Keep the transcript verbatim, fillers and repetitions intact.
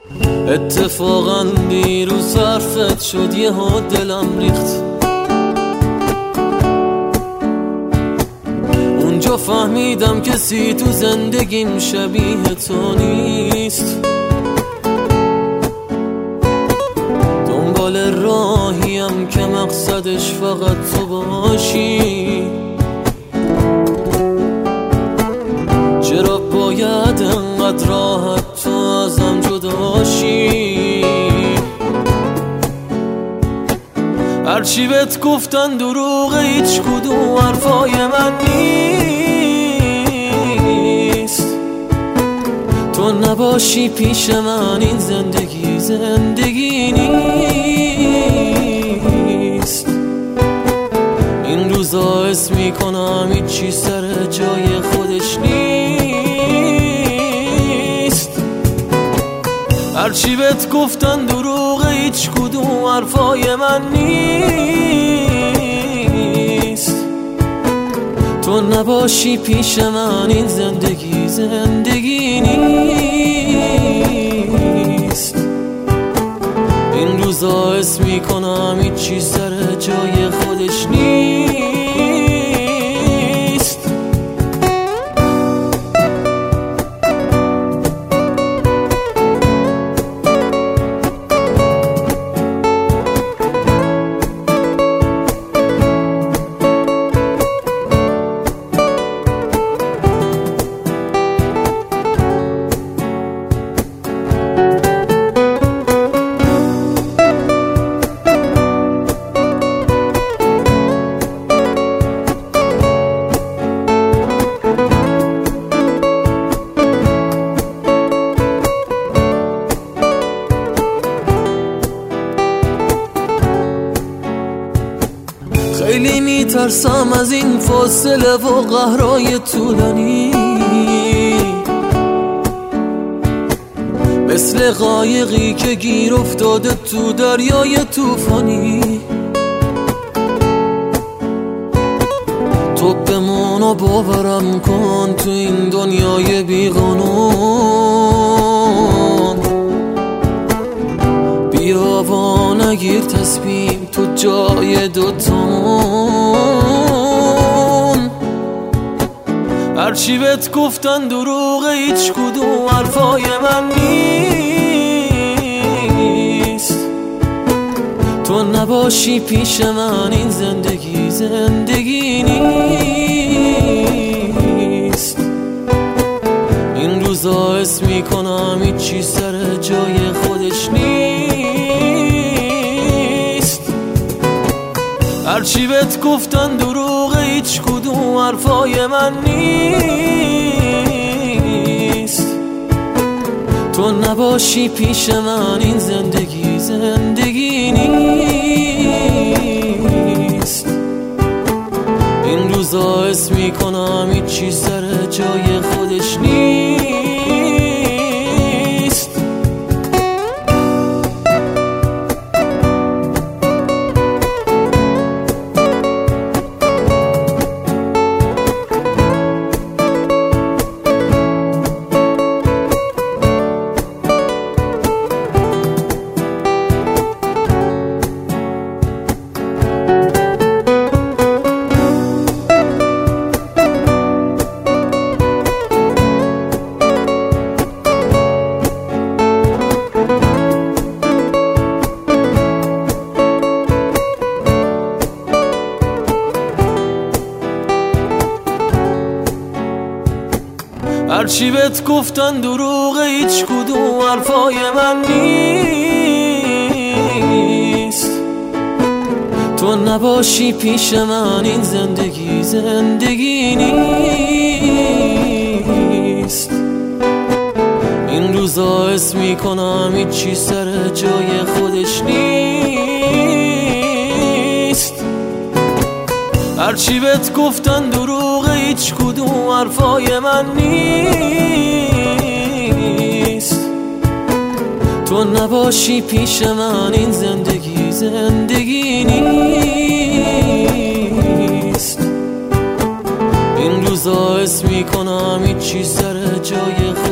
اتفاقا دیروز حرفت شد یه ها دلم ریخت. اونجا فهمیدم کسی تو زندگیم شبیه تو نیست. دنبال راهیم که مقصدش فقط تو باشی. چرا باید انقدر راحت تو ازم جداشی؟ هرچی بهت گفتن دروغه، هیچ کدوم حرفای من نیست. تو نباشی پیش من این زندگی زندگی نیست. این روزا حس میکنم هیچی سر جای خودش نیست. هرچی بهت گفتن دروغه، هیچ کدوم حرفای من نیست. تو نباشی پیش من این زندگی زندگی نیست. این روزا حس میکنم هیچی سر جای خودش نیست. خیلی میترسم از این فاصله و قهرهای طولانی، مثل قایقی که گیر افتاده تو دریای طوفانی. تو بمون و باورم کن تو این دنیای بیقانون. بیا و نگیر تصمیم تو جای دوتامون. هرچی بهت گفتن دروغه، هیچ کدوم حرفای من نیست. تو نباشی پیش من این زندگی زندگی نیست. این روزا حس میکنم هیچی سر جای خودش نیست. هرچی بهت گفتن دروغه، هیچ کدوم حرفای من نیست. تو نباشی پیش من این زندگی زندگی نیست. این روزا حس میکنم هیچی سر جای خودش نیست. هرچی بهت گفتن دروغه، هیچ کدوم حرفای من نیست. تو نباشی پیش من این زندگی زندگی نیست. این روزا حس میکنم هیچی سر جای خودش نیست. هرچی بهت گفتن دروغه، هیچ کدوم حرفای من نیست. تو نباشی پیش من این زندگی زندگی نیست. این روزا حس میکنم هیچی سر جای